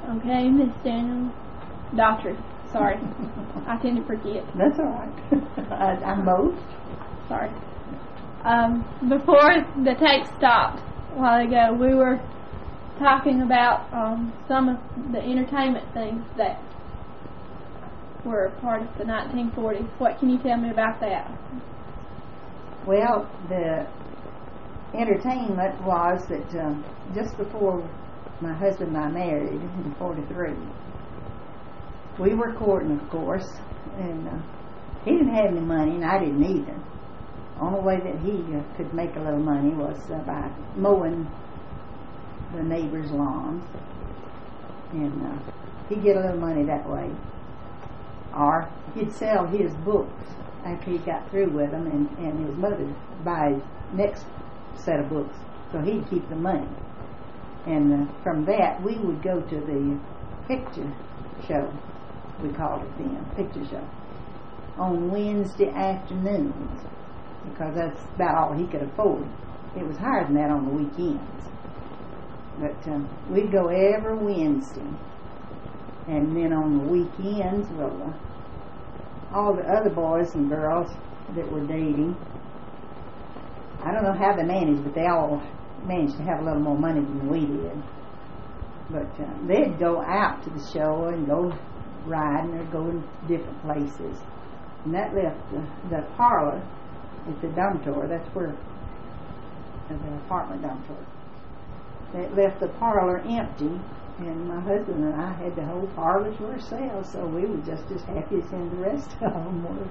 Okay, Miss Daniel. Doctor, sorry. I tend to forget. That's all right. I'm both. Sorry. Before the tape stopped a while ago, we were talking about some of the entertainment things that were part of the 1940s. What can you tell me about that? Well, the entertainment was that just before my husband and I married in 43, we were courting, of course, and he didn't have any money, and I didn't either. The only way that he could make a little money was by mowing the neighbors' lawns, and he'd get a little money that way. Or he'd sell his books after he got through with them, and his mother would buy his next set of books, so he'd keep the money. And from that, we would go to the picture show, we called it then, picture show, on Wednesday afternoons, because that's about all he could afford. It was higher than that on the weekends. But we'd go every Wednesday. And then on the weekends, well, all the other boys and girls that were dating, I don't know how they managed, but they all managed to have a little more money than we did. But they'd go out to the show and go riding or go to different places. And that left the parlor at the dormitory. That's where the apartment dormitory. That left the parlor empty, and my husband and I had the whole parlor to ourselves, so we were just as happy as the rest of them were.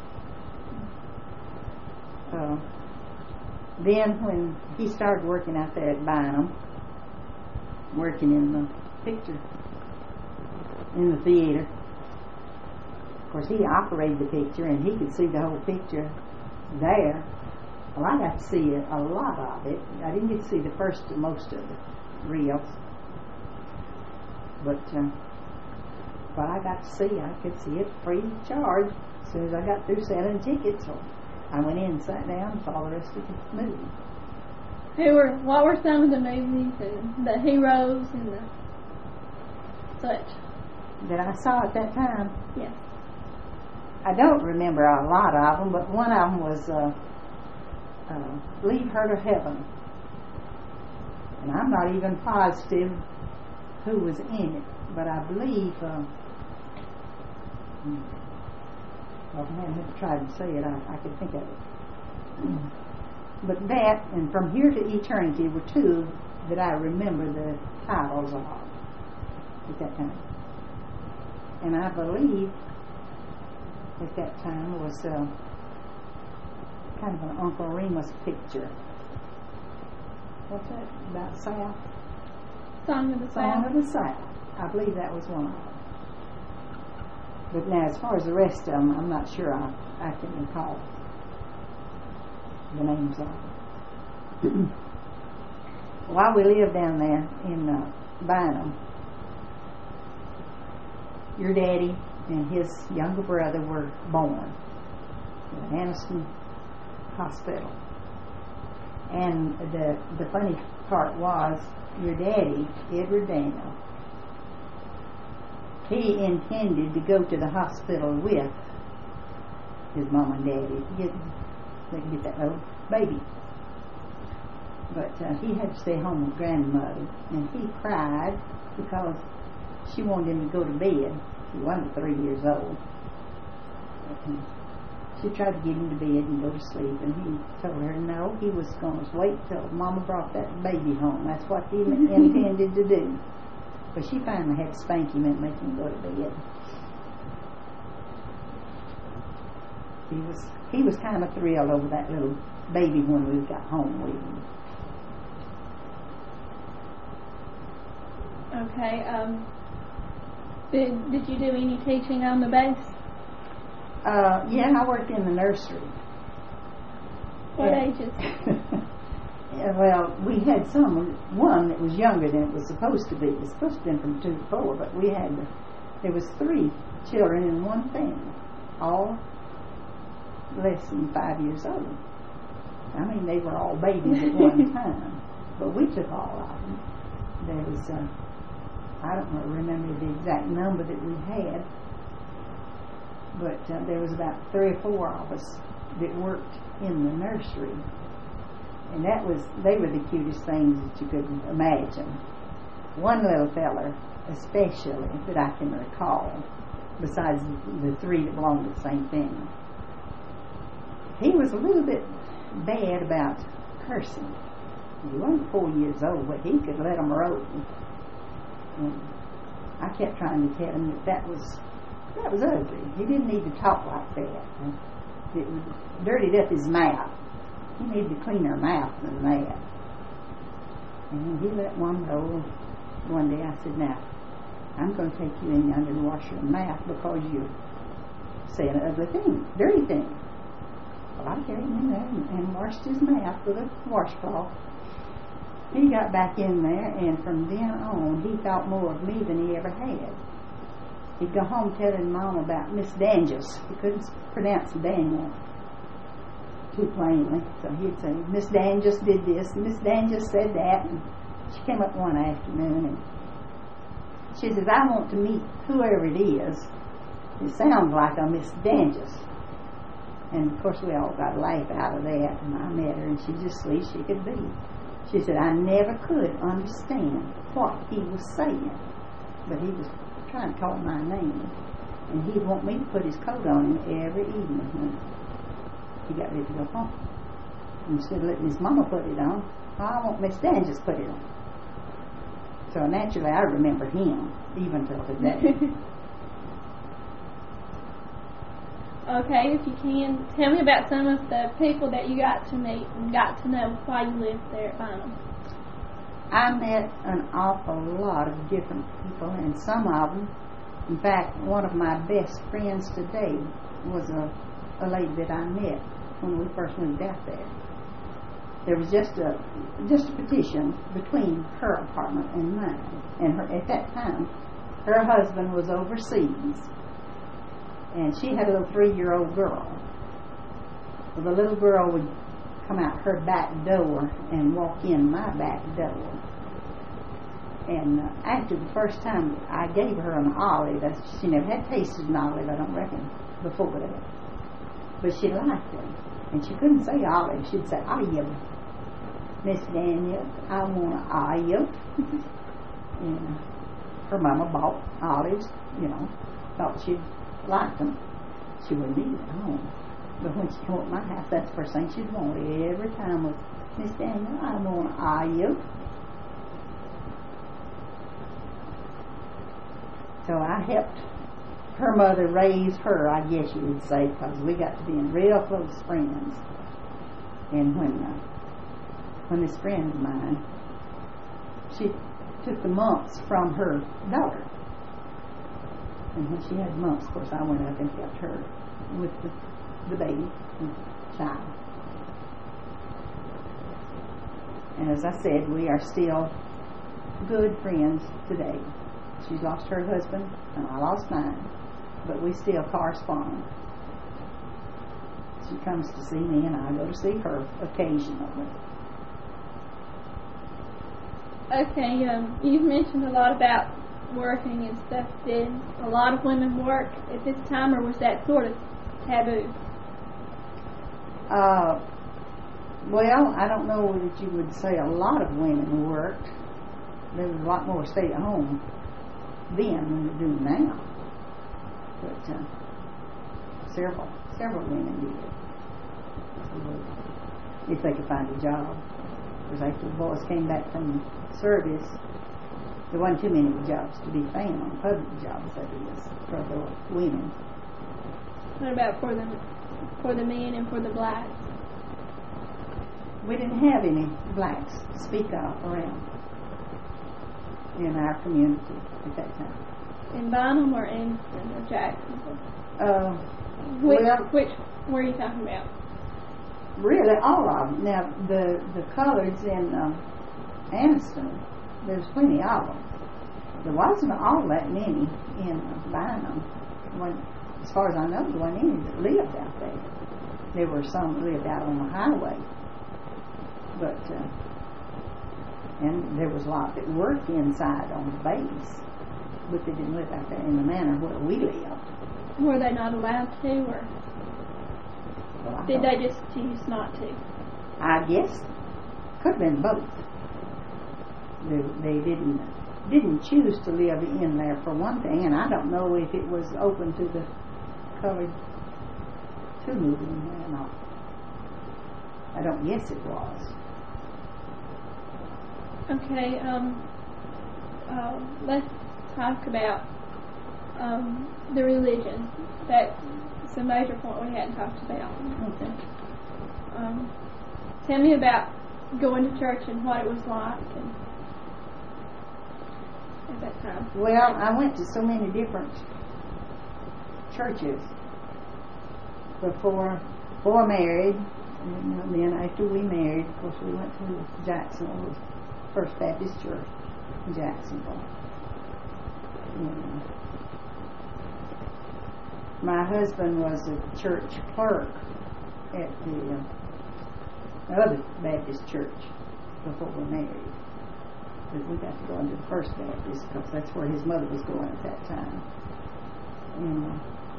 Then when he started working out there at Bynum, working in the picture, in the theater, of course he operated the picture and he could see the whole picture there. Well, I got to see a lot of it. I didn't get to see the first or most of the reels, but what I got to see, I could see it free of charge as soon as I got through selling tickets. So I went in and sat down and saw the rest of the movie. What were some of the movies and the heroes and the such that I saw at that time? Yes. I don't remember a lot of them, but one of them was Leave Her to Heaven. And I'm not even positive who was in it, but I believe, well, if I hadn't tried to say it, I could think of it. But that and From Here to Eternity were two that I remember the titles of at that time. And I believe at that time was kind of an Uncle Remus picture. What's that? About South? Song of the South. Song of the South. I believe that was one of them. But now, as far as the rest of them, I'm not sure I can recall the names of them. While we lived down there in Bynum, your daddy and his younger brother were born at Anniston Hospital. And the funny part was, your daddy, Edward Daniel, he intended to go to the hospital with his mom and daddy to get that little baby. But he had to stay home with grandmother, and he cried because she wanted him to go to bed. He wasn't 3 years old. She tried to get him to bed and go to sleep, and he told her no, he was going to wait till Mama brought that baby home. That's what he intended to do. But she finally had to spank him and make him go to bed. He was kind of thrilled over that little baby when we got home with him. Okay. Did you do any teaching on the base? Yeah, I worked in the nursery. What ages? Yeah, well, we had one that was younger than it was supposed to be. It was supposed to be from 2 to 4, but there was 3 children in one family, all less than 5 years old. I mean, they were all babies at one time, but we took all of them. There was I don't remember the exact number that we had, but there was about 3 or 4 of us that worked in the nursery, and they were the cutest things that you could imagine. One little feller especially that I can recall, besides the 3 that belonged to the same family, he was a little bit bad about cursing. He wasn't 4 years old, but he could let them roll. And I kept trying to tell him that was ugly. He didn't need to talk like that. It dirtied up his mouth. He needed to clean her mouth than that. And he let one roll. One day I said, now, I'm going to take you in yonder and wash your mouth because you're saying ugly things, dirty things. Well, I carried him in there and washed his mouth with a washcloth. He got back in there, and from then on, he thought more of me than he ever had. He'd go home telling Mom about Miss Dangels. He couldn't pronounce Daniel too plainly, so he'd say, Miss Dangels did this, and Miss Dangels said that. And she came up one afternoon, and she says, I want to meet whoever it is. It sounds like a Miss Dangels. And of course, we all got a laugh out of that, and I met her, and she just sweet she could be. She said, I never could understand what he was saying, but he was trying to call my name, and he'd want me to put his coat on him every evening when he got ready to go home. Instead of letting his mama put it on, I want Miss Dan just put it on. So naturally, I remember him, even till today. Okay, if you can, tell me about some of the people that you got to meet and got to know while you lived there at Bynum. I met an awful lot of different people, and some of them, in fact, one of my best friends today was a lady that I met when we first moved out there. There was just a petition between her apartment and mine, and at that time, her husband was overseas. And she had a little 3-year-old girl. Well, the little girl would come out her back door and walk in my back door. And after the first time I gave her an olive, she never had tasted an olive, I don't reckon, before that. But she liked it. And she couldn't say olive, she'd say olive. Miss Daniel, I want an olive. And her mama bought olives, thought she'd liked them. She wouldn't eat at home. But when she came to my house, that's the first thing she'd want every time was, Miss Daniel, I want an olive. So I helped her mother raise her, I guess you would say, because we got to be in real close friends. And when this friend of mine, she took the mumps from her daughter. And when she had mumps, of course, I went up and helped her with the baby and child. And as I said, we are still good friends today. She's lost her husband, and I lost mine, but we still correspond. She comes to see me, and I go to see her occasionally. Okay, you've mentioned a lot about working and stuff. Did a lot of women work at this time, or was that sort of taboo? Well, I don't know that you would say a lot of women worked. There was a lot more stay at home then than there do now. But several women did, if they could find a job. Because after the boys came back from service, there wasn't too many jobs to be found, public jobs that is, for the women. What about for the men and for the blacks? We didn't have any blacks to speak of around in our community at that time. In Bynum or Anniston or Jacksonville? Which were you talking about? Really, all of them. Now, the coloreds in Anniston, there's plenty of them. There wasn't all that many in Bynum. As far as I know, there weren't any that lived out there. There were some that lived out on the highway. But, and there was a lot that worked inside on the base. but they didn't live out there in the manor where we lived. Were they not allowed to, or Well, did they just choose not to? I guess could have been both. They didn't choose to live in there for one thing, and I don't know if it was open to the colored to move in there or not. I don't guess it was. Okay, let's talk about the religion. That's a major point we hadn't talked about. Okay. Tell me about going to church and what it was like at that time. Well, I went to so many different churches before married, and then after we married, of course, we went to Jacksonville, First Baptist Church in Jacksonville. And my husband was a church clerk at the other Baptist church before we married. But we got to go into the First Baptist because that's where his mother was going at that time. And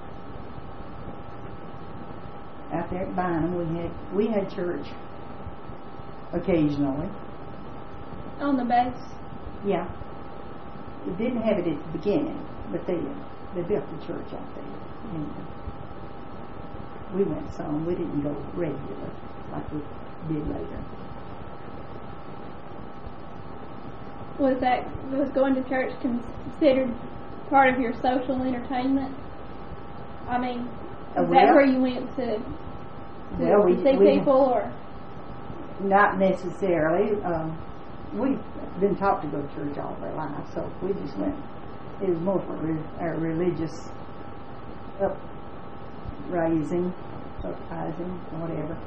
out there at Bynum, we had church occasionally. On the base? Yeah. We didn't have it at the beginning, but they built the church out there. And we went some. We didn't go regular like we did later. Was going to church considered part of your social entertainment? I mean, is that where you went to see people, or? Not necessarily. We've been taught to go to church all of our lives, so we just went. It was more for our religious uprising, or whatever,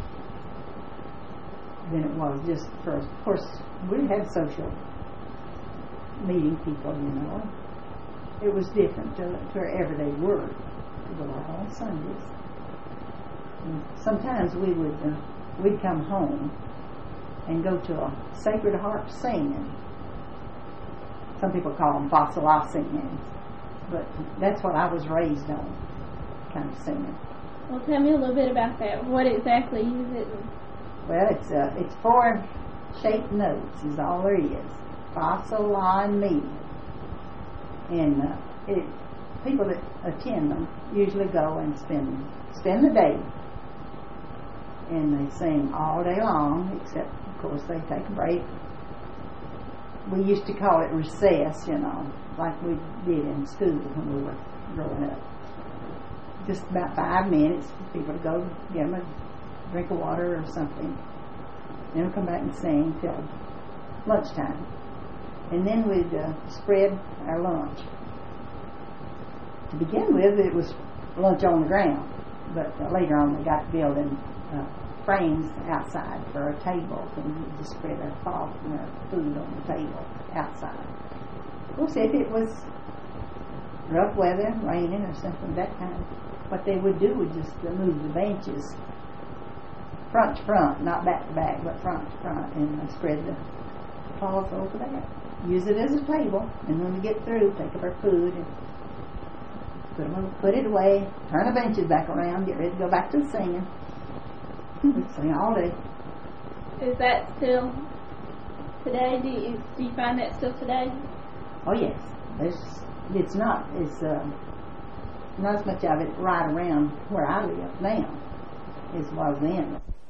than it was just for us. Of course, we had social meeting people, you know. It was different to our everyday work. We go out on Sundays. And sometimes we'd come home and go to a Sacred Harp singing. Some people call them Fossil singing, but that's what I was raised on, kind of singing. Well, tell me a little bit about that. What exactly is it? Well, it's 4 shaped notes is all there is. Fossil, la, and mi. And people that attend them usually go and spend the day. And they sing all day long, except, of course, they take a break. We used to call it recess, you know, like we did in school when we were growing up. Just about 5 minutes for people to go get them a drink of water or something. Then we'd come back and sing till lunchtime. And then we'd spread our lunch. To begin with, it was lunch on the ground, but later on we got building frames outside for our tables, and we just spread our cloth and our food on the table outside. Of course, if it was rough weather, raining or something that kind, what they would do would just move the benches front to front, not back to back, but front to front, and spread the cloth over there. Use it as a table, and when we get through, take up our food and put it away, turn the benches back around, get ready to go back to the singing. We'd sing all day. Is that still today? Do you find that still today? Oh yes, it's not as much of it right around where I live now as was then.